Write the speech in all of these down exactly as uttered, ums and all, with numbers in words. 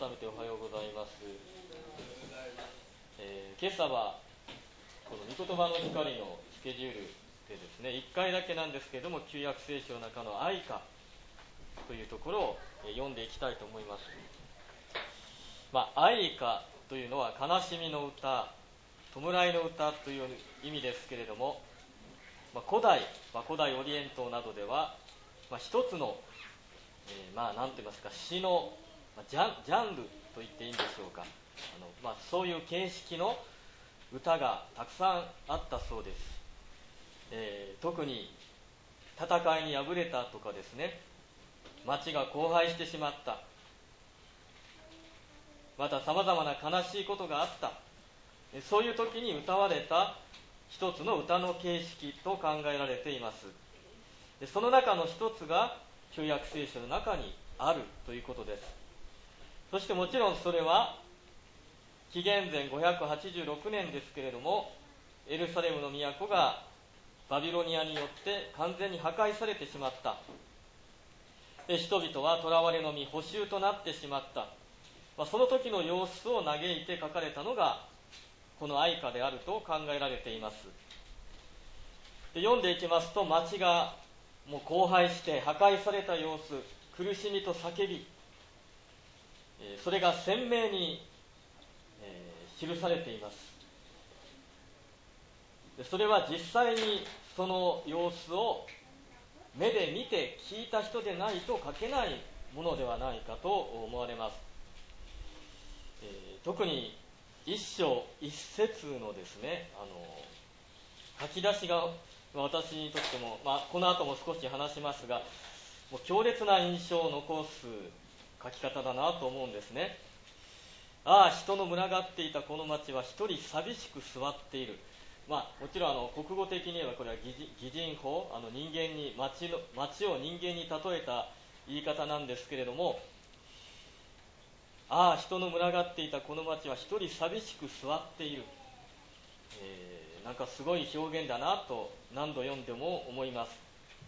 改めておはようございます。えー、今朝はこの御言葉の光のスケジュールでですね、いっかいだけなんですけれども、旧約聖書の中の愛歌というところを読んでいきたいと思います。まあ、愛歌というのは悲しみの歌、弔いの歌という意味ですけれども、まあ、古代、まあ、古代オリエントなどでは、まあ、一つの、えー、まあ何と言いますか、詩のジャン、ジャンルと言っていいんでしょうか。あの、まあ、そういう形式の歌がたくさんあったそうです。えー、特に戦いに敗れたとかですね、町が荒廃してしまった、またさまざまな悲しいことがあった、そういう時に歌われた一つの歌の形式と考えられています。でその中の一つが旧約聖書の中にあるということです。そしてもちろんそれは紀元前ごひゃくはちじゅうろくねんですけれども、エルサレムの都がバビロニアによって完全に破壊されてしまった。で人々は囚われの身、捕囚となってしまった、まあ、その時の様子を嘆いて書かれたのがこの愛歌であると考えられています。で読んでいきますと、町がもう荒廃して破壊された様子、苦しみと叫び、それが鮮明に記されています。それは実際にその様子を目で見て聞いた人でないと書けないものではないかと思われます。えー、特に一章一節のですね、あの書き出しが私にとっても、まあ、この後も少し話しますが、もう強烈な印象を残す書き方だなと思うんですね。ああ、人の群がっていたこの町は一人寂しく座っている。まあ、もちろんあの国語的に言えばこれは擬人法、あの人間に 町, の町を人間に例えた言い方なんですけれども、ああ、人の群がっていたこの町は一人寂しく座っている、えー、なんかすごい表現だなと何度読んでも思います。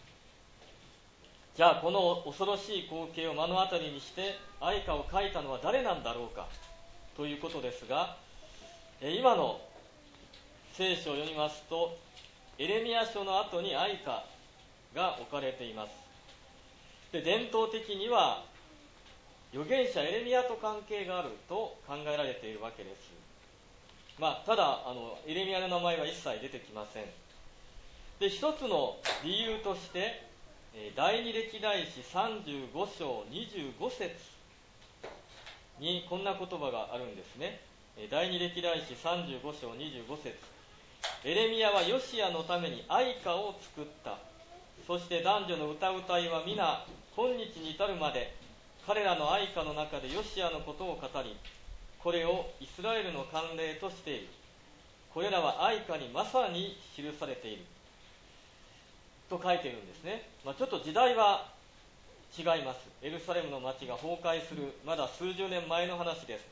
じゃあこの恐ろしい光景を目の当たりにして愛歌を書いたのは誰なんだろうかということですが、今の聖書を読みますと、エレミヤ書の後に愛歌が置かれています。で伝統的には預言者エレミヤと関係があると考えられているわけです。まあ、ただあのエレミヤの名前は一切出てきません。で一つの理由として第二歴代史さんじゅうご章にじゅうご節にこんな言葉があるんですね。第二歴代史さんじゅうご章にじゅうご節、エレミヤはヨシアのために愛歌を作った。そして男女の歌うたいは皆今日に至るまで彼らの愛歌の中でヨシアのことを語り、これをイスラエルの慣例としている。これらは愛歌にまさに記されていると書いているんですね。まあ、ちょっと時代は違います。エルサレムの町が崩壊するまだ数十年前の話です。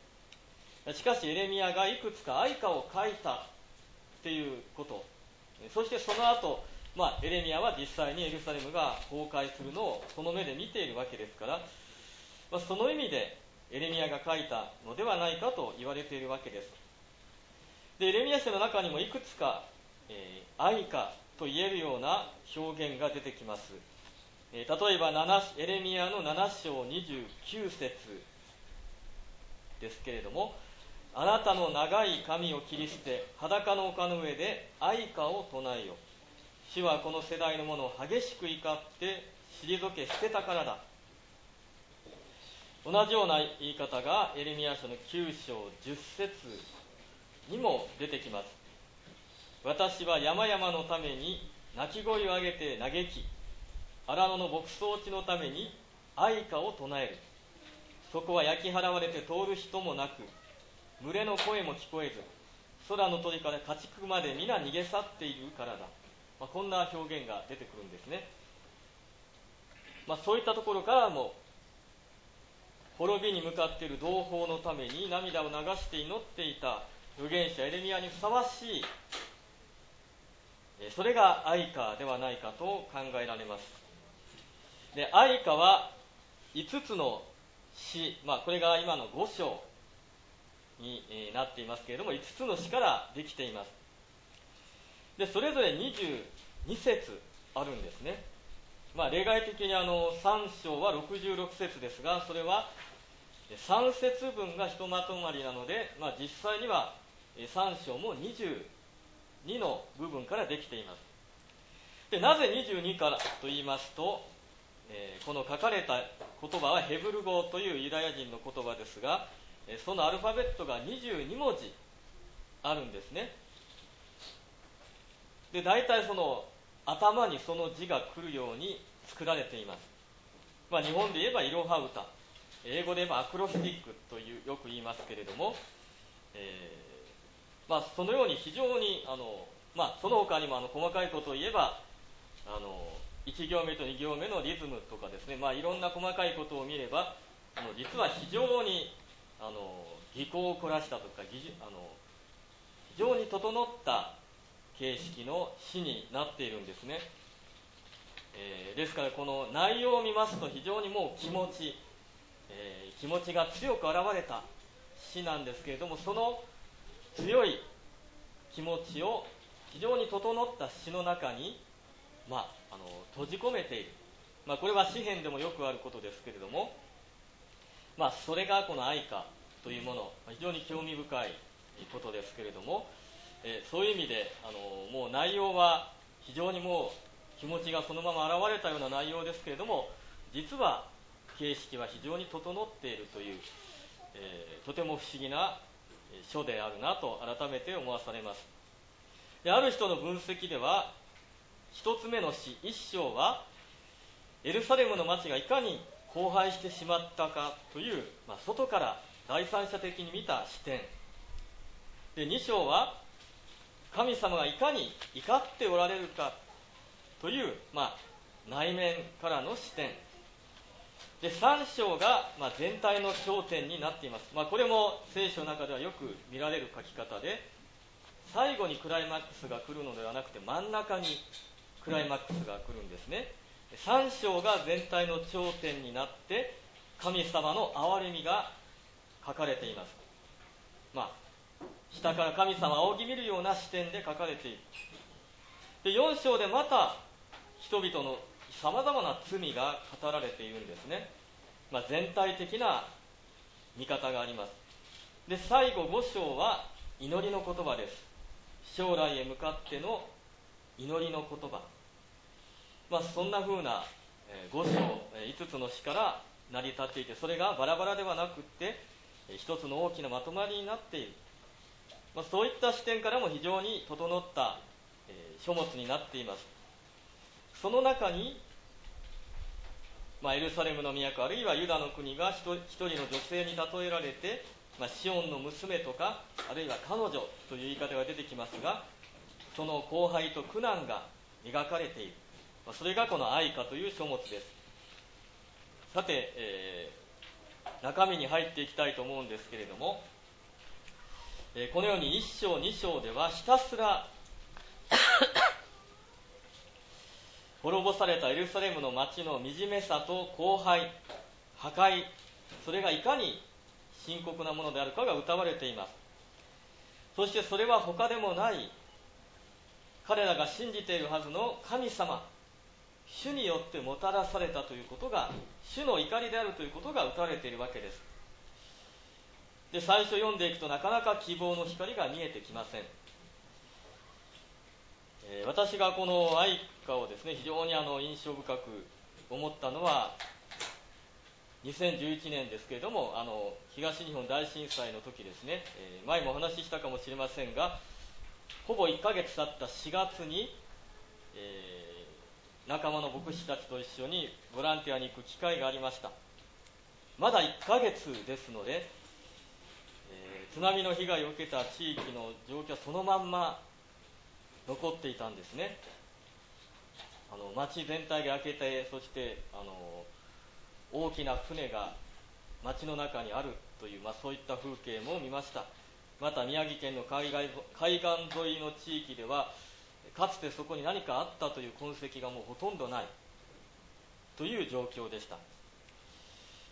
しかしエレミヤがいくつか愛歌を書いたっていうこと、そしてその後、まあ、エレミヤは実際にエルサレムが崩壊するのをその目で見ているわけですから、まあ、その意味でエレミヤが書いたのではないかと言われているわけです。でエレミヤ書の中にもいくつか、えー、愛歌と言えるような表現が出てきます。えー、例えばエレミヤのなな章にじゅうきゅう節ですけれども、あなたの長い髪を切り捨て裸の丘の上で愛歌を唱えよ。主はこの世代のものを激しく怒って退け捨てたからだ。同じような言い方がエレミヤ書のきゅう章じゅっ節にも出てきます。私は山々のために泣き声を上げて嘆き、荒野の牧草地のために愛歌を唱える。そこは焼き払われて通る人もなく、群れの声も聞こえず、空の鳥から家畜まで皆逃げ去っているからだ。まあ、こんな表現が出てくるんですね。まあ、そういったところからも滅びに向かっている同胞のために涙を流して祈っていた預言者エレミヤにふさわしい、それが愛歌ではないかと考えられます。で愛歌はいつつの詩、まあ、これが今のご章になっていますけれども、いつつの詩からできています。でそれぞれにじゅうに節あるんですね。まあ、例外的にあのさん章はろくじゅうろく節ですが、それはさん節分がひとまとまりなので、まあ、実際にはさん章もにじゅうにの部分からできています。でなぜにじゅうにからと言いますと、えー、この書かれた言葉はヘブル語というユダヤ人の言葉ですが、そのアルファベットがにじゅうに文字あるんですね。で大体その頭にその字が来るように作られています。まあ、日本で言えばいろは歌、英語で言えばアクロスティックというよく言いますけれども、えーまあ、そのように非常にあの、まあ、その他にもあの細かいことを言えばあのいち行目とに行目のリズムとかですね、まあ、いろんな細かいことを見ればあの実は非常にあの技巧を凝らしたとか技術あの非常に整った形式の詩になっているんですね。えー、ですからこの内容を見ますと非常にもう気持ち、えー、気持ちが強く現れた詩なんですけれども、その強い気持ちを非常に整った詩の中に、まあ、あの閉じ込めている、まあ、これは詩篇でもよくあることですけれども、まあ、それがこの愛歌というもの、非常に興味深いことですけれども、えー、そういう意味であのもう内容は非常にもう気持ちがそのまま現れたような内容ですけれども、実は形式は非常に整っているという、えー、とても不思議な書であるなと改めて思わされます。である人の分析では、一つ目の詩一章はエルサレムの町がいかに荒廃してしまったかという、まあ、外から第三者的に見た視点で、に章は神様がいかに怒っておられるかという、まあ、内面からの視点で、さん章が、まあ、全体の焦点になっています。まあ、これも聖書の中ではよく見られる書き方で、最後にクライマックスが来るのではなくて真ん中にクライマックスが来るんですね。さん章が全体の頂点になって神様の憐れみが書かれています。まあ、下から神様を仰ぎ見るような視点で書かれている。でよん章でまた人々のさまざまな罪が語られているんですね。まあ、全体的な見方があります。で最後ご章は祈りの言葉です。将来へ向かっての祈りの言葉、まあ、そんな風なご章いつつの詩から成り立っていて、それがバラバラではなくって一つの大きなまとまりになっている、まあ、そういった視点からも非常に整った書物になっています。その中に、まあ、エルサレムの都あるいはユダの国が一人の女性に例えられて、まあ、シオンの娘とかあるいは彼女という言い方が出てきますが、その荒廃と苦難が描かれている、まあ、それがこの愛歌という書物です。さて、えー、中身に入っていきたいと思うんですけれども、えー、このようにいち章に章ではひたすら滅ぼされたエルサレムの町の惨めさと荒廃、破壊、それがいかに深刻なものであるかが謳われています。そしてそれは他でもない彼らが信じているはずの神様、主によってもたらされたということが、主の怒りであるということが謳われているわけです。で最初読んでいくとなかなか希望の光が見えてきません。えー、私がこの愛歌をですね非常にあの印象深く思ったのはにせんじゅういちねんですけれども、あの東日本大震災の時ですね、えー、前もお話ししたかもしれませんが、ほぼいっかげつ経ったしがつに、えー、仲間の牧師たちと一緒にボランティアに行く機会がありました。まだいっかげつですので、えー、津波の被害を受けた地域の状況はそのまんま残っていたんですね。あの町全体が焼けて、そしてあの大きな船が町の中にあるという、まあ、そういった風景も見ました。また宮城県の海岸、海岸沿いの地域ではかつてそこに何かあったという痕跡がもうほとんどないという状況でした。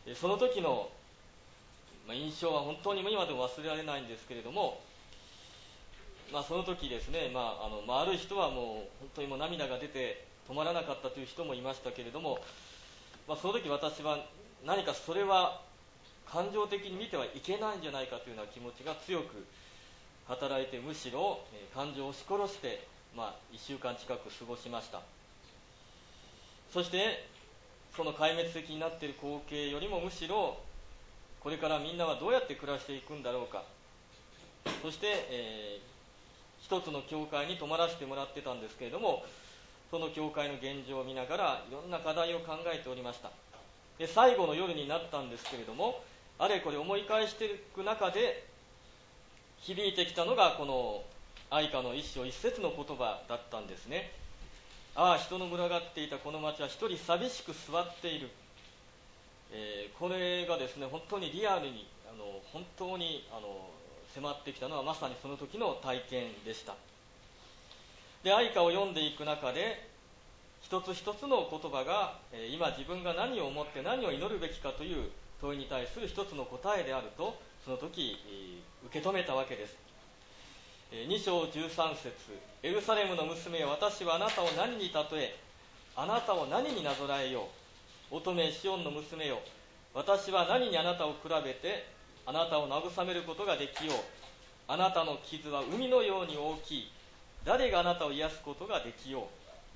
その時の印象は本当に今でも忘れられないんですけれども、まあ、その時ですね、まああのまあ、ある人はもう本当にもう涙が出て止まらなかったという人もいましたけれども、まあ、その時私は何かそれは感情的に見てはいけないんじゃないかというような気持ちが強く働いて、むしろ、えー、感情を押し殺して、まあ、いっしゅうかん近く過ごしました。そしてその壊滅的になっている光景よりもむしろこれからみんなはどうやって暮らしていくんだろうか、そして、えー、一つの教会に泊まらせてもらってたんですけれども、その教会の現状を見ながらいろんな課題を考えておりました。で最後の夜になったんですけれども、あれこれ思い返していく中で響いてきたのがこの愛歌の一章一節の言葉だったんですね。ああ、人の群がっていたこの町は一人寂しく座っている。えー、これがですね、本当にリアルにあの本当にあの迫ってきたのはまさにその時の体験でした。で愛歌を読んでいく中で一つ一つの言葉が、えー、今自分が何を思って何を祈るべきかという問いに対する一つの答えであるとその時、えー、受け止めたわけです。えー、に章じゅうさん節、エルサレムの娘よ、私はあなたを何に例え、あなたを何になぞらえよう。乙女シオンの娘よ、私は何にあなたを比べてあなたを慰めることができよう。あなたの傷は海のように大きい。誰があなたを癒すことができよう。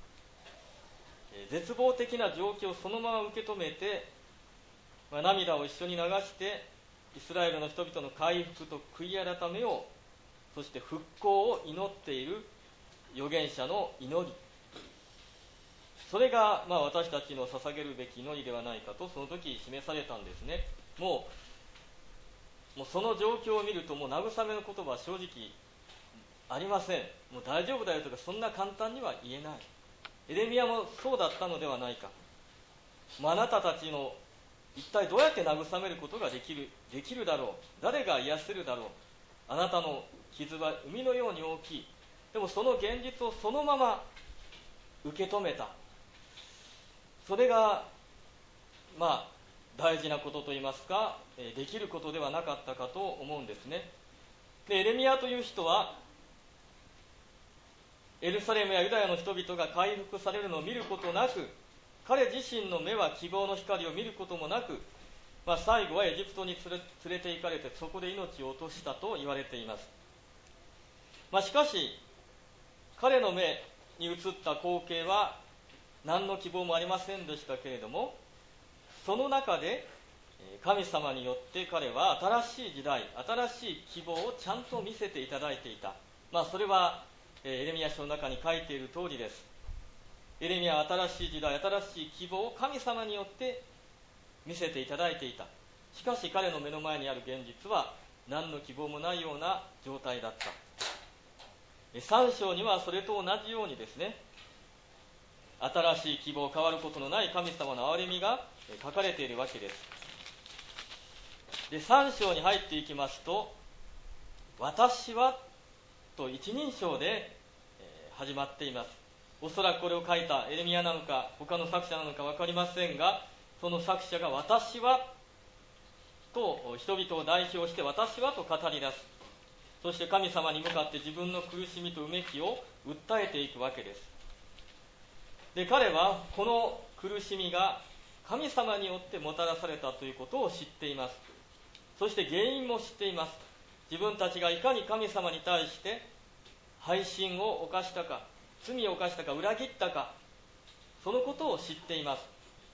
絶望的な状況をそのまま受け止めて、まあ、涙を一緒に流してイスラエルの人々の回復と悔い改めを、そして復興を祈っている預言者の祈り、それが、まあ、私たちの捧げるべき祈りではないかとその時示されたんですね。もう、もうその状況を見るともう慰めの言葉は正直ありません。もう大丈夫だよとかそんな簡単には言えない。エレミヤもそうだったのではないか。あなたたちの一体どうやって慰めることができる、できるだろう。誰が癒せるだろう。あなたの傷は海のように大きい。でもその現実をそのまま受け止めた。それがまあ大事なことといいますか、できることではなかったかと思うんですね。でエレミヤという人はエルサレムやユダヤの人々が回復されるのを見ることなく、彼自身の目は希望の光を見ることもなく、まあ、最後はエジプトに連れ、連れて行かれてそこで命を落としたと言われています。まあ、しかし彼の目に映った光景は何の希望もありませんでしたけれども、その中で神様によって彼は新しい時代、新しい希望をちゃんと見せていただいていた。まあ、それはエレミヤ書の中に書いている通りです。エレミヤは新しい時代、新しい希望を神様によって見せていただいていた。しかし彼の目の前にある現実は何の希望もないような状態だった。さん章にはそれと同じようにですね、新しい希望、変わることのない神様の憐れみが書かれているわけです。でさん章に入っていきますと、私はと一人称で始まっています。おそらくこれを書いたエレミヤなのか他の作者なのか分かりませんが、その作者が私はと人々を代表して私はと語り出す。そして神様に向かって自分の苦しみとうめきを訴えていくわけです。で彼はこの苦しみが神様によってもたらされたということを知っています。そして原因も知っています。自分たちがいかに神様に対して背信を犯したか、罪を犯したか、裏切ったか、そのことを知っています。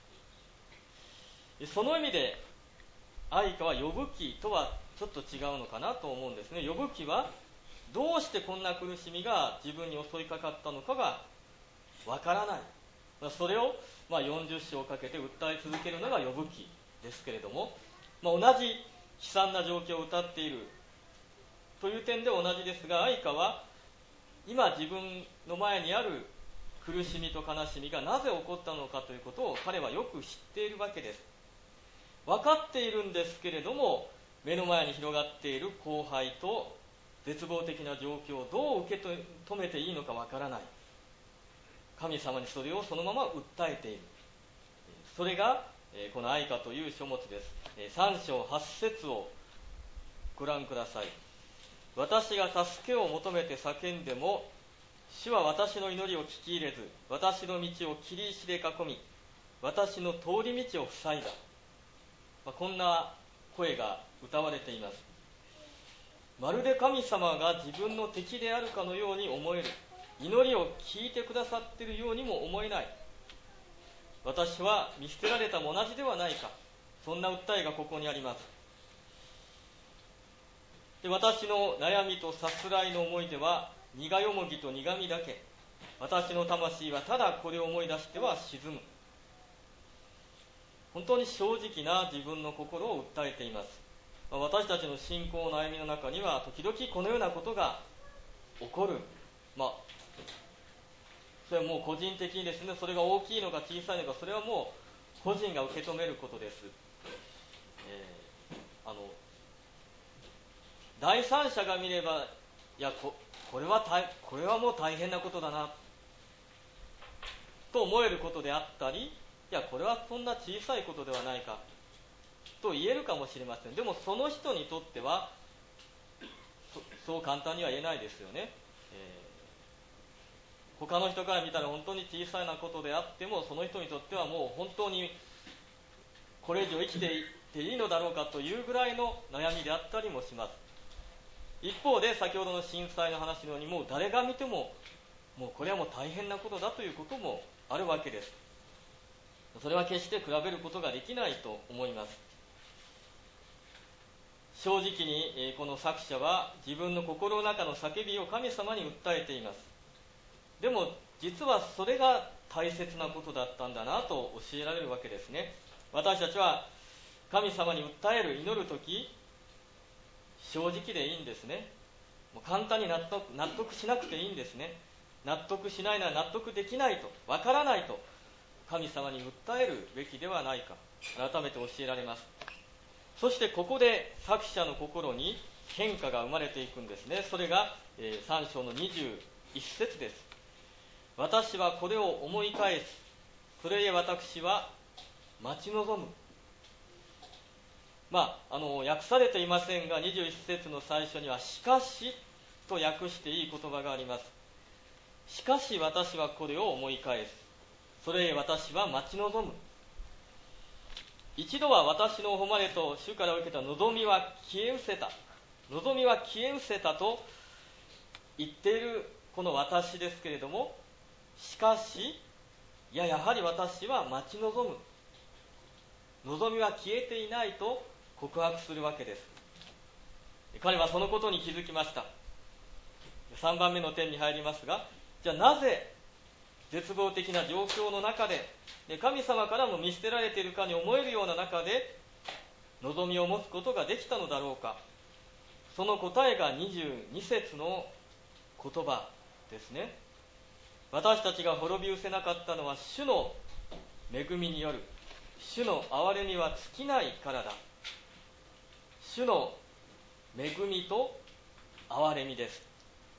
その意味で愛歌は呼ぶ記とはちょっと違うのかなと思うんですね。呼ぶ記はどうしてこんな苦しみが自分に襲いかかったのかがわからない。それをまあよんじゅっ章かけて訴え続けるのが呼ぶ記ですけれども、まあ、同じ悲惨な状況を歌っているという点で同じですが、愛歌は今自分の前にある苦しみと悲しみがなぜ起こったのかということを彼はよく知っているわけです。分かっているんですけれども、目の前に広がっている荒廃と絶望的な状況をどう受け止めていいのか分からない。神様にそれをそのまま訴えている。それがこの愛歌という書物です。さん章はち節をご覧ください。私が助けを求めて叫んでも、主は私の祈りを聞き入れず、私の道を切り石で囲み、私の通り道を塞いだ。まあ、こんな声が歌われています。まるで神様が自分の敵であるかのように思える。祈りを聞いてくださっているようにも思えない。私は見捨てられたも同じではないか。そんな訴えがここにあります。で、私の悩みとさすらいの思い出は苦よもぎと苦みだけ。私の魂はただこれを思い出しては沈む。本当に正直な自分の心を訴えています。私たちの信仰の悩みの中には時々このようなことが起こる。まあそれはもう個人的にですね、それが大きいのか小さいのか、それはもう個人が受け止めることです。えー、あの第三者が見れば、いや こ, これは大これはもう大変なことだなと思えることであったり、いやこれはそんな小さいことではないかと言えるかもしれません。でもその人にとっては そ, そう簡単には言えないですよね。えー他の人から見たら本当に小さなことであっても、その人にとってはもう本当にこれ以上生きていっていいのだろうかというぐらいの悩みであったりもします。一方で先ほどの震災の話のように、もう誰が見てももうこれはもう大変なことだということもあるわけです。それは決して比べることができないと思います。正直にこの作者は自分の心の中の叫びを神様に訴えています。でも実はそれが大切なことだったんだなと教えられるわけですね。私たちは神様に訴える、祈るとき、正直でいいんですね。もう簡単に納得、納得しなくていいんですね。納得しないなら納得できないと、わからないと神様に訴えるべきではないか、改めて教えられます。そしてここで作者の心に変化が生まれていくんですね。それがさん章のにじゅういち節です。私はこれを思い返す。それへ私は待ち望む。まあ、あの訳されていませんが、にじゅういち節の最初にはしかしと訳していい言葉があります。しかし私はこれを思い返す。それへ私は待ち望む。一度は私の誉れと主から受けた望みは消え失せた。望みは消え失せたと言っているこの私ですけれども、しかし、いや、やはり私は待ち望む。望みは消えていないと告白するわけです。彼はそのことに気づきました。さんばんめの点に入りますが、じゃあなぜ絶望的な状況の中で、神様からも見捨てられているかに思えるような中で望みを持つことができたのだろうか。その答えがにじゅうに節の言葉ですね。私たちが滅び失せなかったのは主の恵みによる。主の憐れみは尽きないからだ。主の恵みと憐れみです。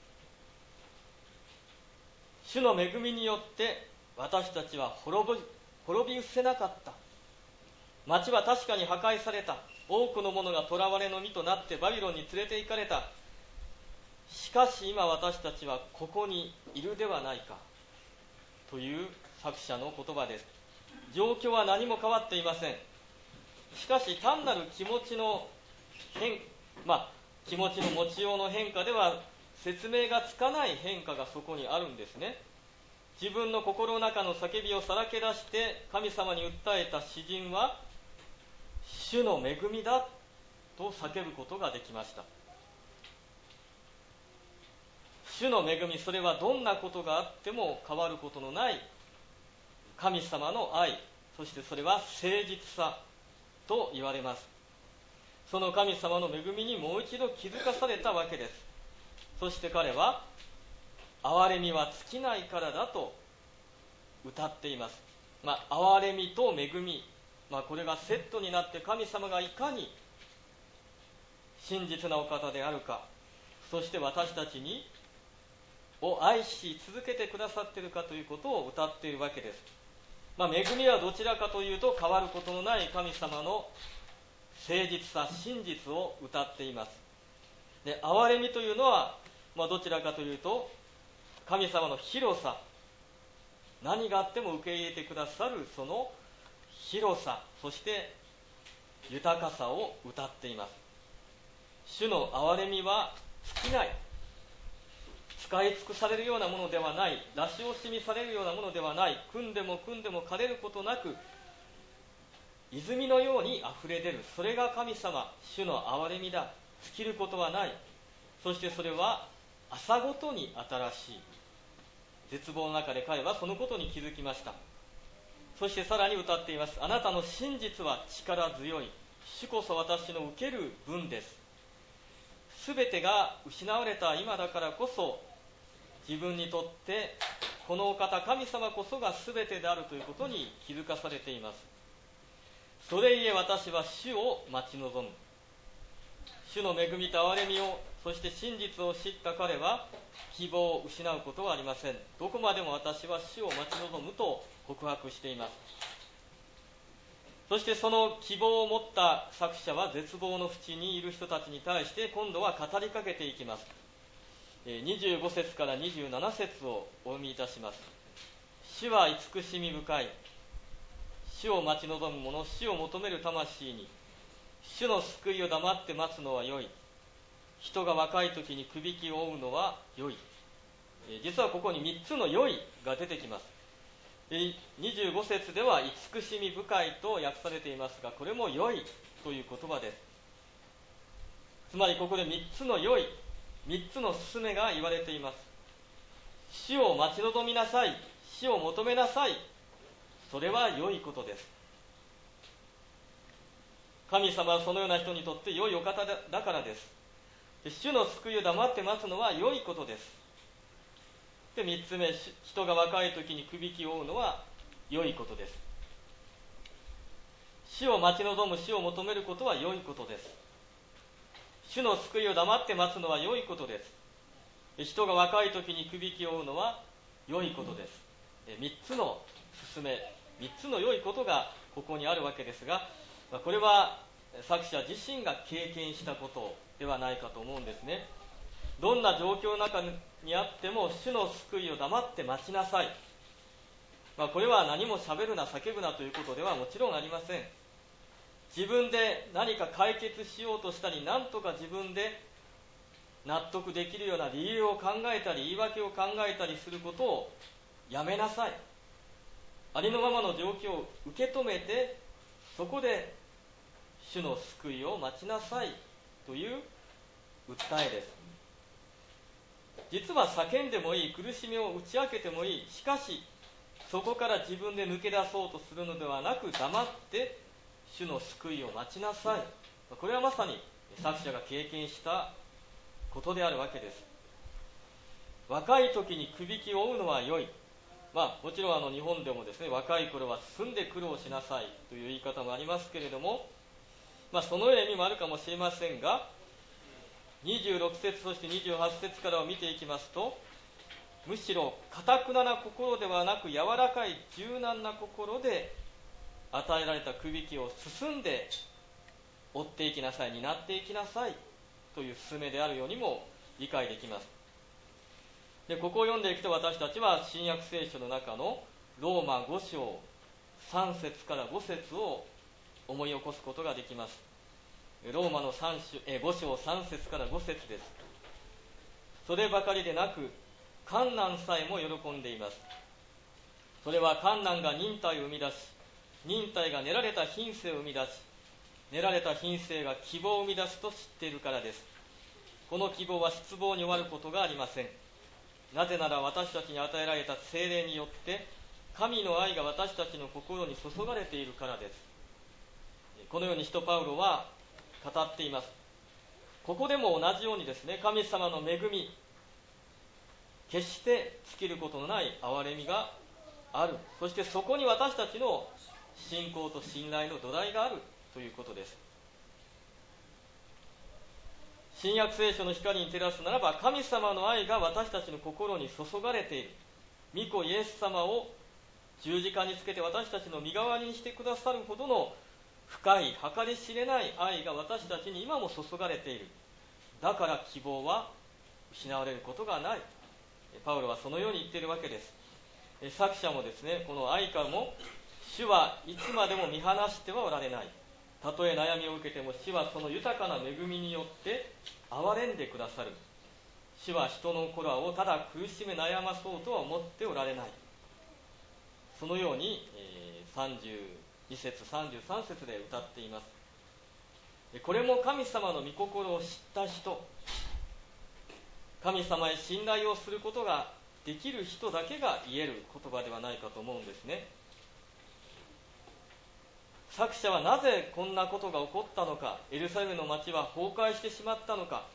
主の恵みによって私たちは滅び、滅び失せなかった。町は確かに破壊された。多くの者が囚われの身となってバビロンに連れて行かれた。しかし今私たちはここにいるではないかという作者の言葉です。状況は何も変わっていません。しかし単なる気持ちの変、まあ、気持ちの持ちようの変化では説明がつかない変化がそこにあるんですね。自分の心の中の叫びをさらけ出して神様に訴えた詩人は、主の恵みだと叫ぶことができました。主の恵み、それはどんなことがあっても変わることのない神様の愛、そしてそれは誠実さと言われます。その神様の恵みにもう一度気づかされたわけです。そして彼は憐れみは尽きないからだと歌っています。まあ、憐れみと恵み、まあ、これがセットになって神様がいかに真実なお方であるか、そして私たちにを愛し続けてくださっているかということを歌っているわけです。 まあ、恵みはどちらかというと変わることのない神様の誠実さ、真実を謳っています。で、憐れみというのは、まあ、どちらかというと神様の広さ、何があっても受け入れてくださるその広さ、そして豊かさを謳っています。主の憐れみは尽きない、使い尽くされるようなものではない、出し惜しみされるようなものではない、組んでも組んでも枯れることなく泉のようにあふれ出る、それが神様、主の憐れみだ。尽きることはない。そしてそれは朝ごとに新しい。絶望の中で彼はそのことに気づきました。そしてさらに歌っています。あなたの真実は力強い。主こそ私の受ける分です。すべてが失われた今だからこそ、自分にとってこのお方神様こそがすべてであるということに気づかされています。それゆえ私は主を待ち望む。主の恵みと憐れみを、そして真実を知った彼は希望を失うことはありません。どこまでも私は主を待ち望むと告白しています。そしてその希望を持った作者は絶望の淵にいる人たちに対して今度は語りかけていきます。にじゅうご節からにじゅうなな節をお読みいたします。主は慈しみ深い。主を待ち望む者、主を求める魂に、主の救いを黙って待つのは良い。人が若い時にくびきを負うのは良い。実はここにみっつの良いが出てきます。にじゅうご節では慈しみ深いと訳されていますが、これも良いという言葉です。つまりここでみっつの良い、みっつの勧めが言われています。主を待ち望みなさい、主を求めなさい、それは良いことです。神様はそのような人にとって良いお方だからです。で、主の救いを黙って待つのは良いことです。で、三つ目、人が若い時にくびきを負うのは良いことです。主を待ち望む、主を求めることは良いことです。主の救いを黙って待つのは良いことです。人が若い時にくびきを負うのは良いことです。三つの勧め、三つの良いことがここにあるわけですが、これは作者自身が経験したことではないかと思うんですね。どんな状況の中にあっても主の救いを黙って待ちなさい。まあ、これは何も喋るな叫ぶなということではもちろんありません。自分で何か解決しようとしたり、何とか自分で納得できるような理由を考えたり言い訳を考えたりすることをやめなさい。ありのままの状況を受け止めて、そこで主の救いを待ちなさいという訴えです。実は叫んでもいい、苦しみを打ち明けてもいい。しかしそこから自分で抜け出そうとするのではなく、黙って主の救いを待ちなさい。これはまさに作者が経験したことであるわけです。若い時にくびきを負うのは良い。まあ、もちろんあの日本でもですね、若い頃は進んで苦労しなさいという言い方もありますけれども、まあ、そのような意味もあるかもしれませんが、にじゅうろく節そしてにじゅうはち節からを見ていきますと、むしろ堅くなな心ではなく柔らかい柔軟な心で与えられたくびきを進んで追っていきなさい、担っていきなさいという勧めであるようにも理解できます。で、ここを読んでいくと、私たちは新約聖書の中のローマご章さん節からご節を思い起こすことができます。ローマのさん章えご章さん節からご節です。そればかりでなく患難さえも喜んでいます。それは患難が忍耐を生み出し、忍耐が練られた品性を生み出し、練られた品性が希望を生み出すと知っているからです。この希望は失望に終わることがありません。なぜなら私たちに与えられた聖霊によって神の愛が私たちの心に注がれているからです。このように使徒パウロは語っています。ここでも同じようにですね、神様の恵み、決して尽きることのない憐れみがある。そしてそこに私たちの信仰と信頼の土台があるということです。新約聖書の光に照らすならば、神様の愛が私たちの心に注がれている。御子イエス様を十字架につけて私たちの身代わりにしてくださるほどの深い計り知れない愛が私たちに今も注がれている。だから希望は失われることがない。パウロはそのように言っているわけです。作者もですね、この愛からも、主はいつまでも見放してはおられない。たとえ悩みを受けても、主はその豊かな恵みによって憐れんでくださる。主は人の子らをただ苦しめ悩まそうとは思っておられない。そのように、えー、さんじゅうに節さんじゅうさん節で歌っています。これも神様の御心を知った人、神様へ信頼をすることができる人だけが言える言葉ではないかと思うんですね。作者はなぜこんなことが起こったのか、エルサレムの町は崩壊してしまったのか、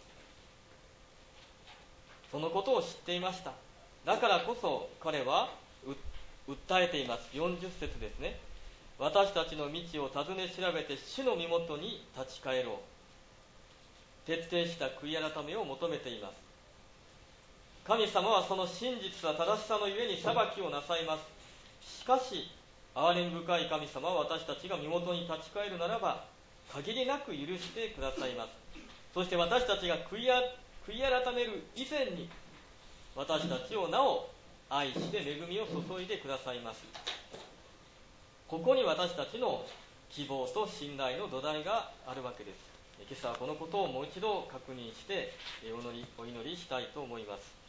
そのことを知っていました。だからこそ彼は訴えています。よんじゅっ節ですね。私たちの道を尋ね調べて主の身元に立ち返ろう。徹底した悔い改めを求めています。神様はその真実は正しさのゆえに裁きをなさいます。しかし憐れみ深い神様は私たちが身元に立ち返るならば限りなく許してくださいます。そして私たちが悔い悔い改める以前に私たちをなお愛して恵みを注いでくださいます。ここに私たちの希望と信頼の土台があるわけです。今朝はこのことをもう一度確認してお祈り、お祈りしたいと思います。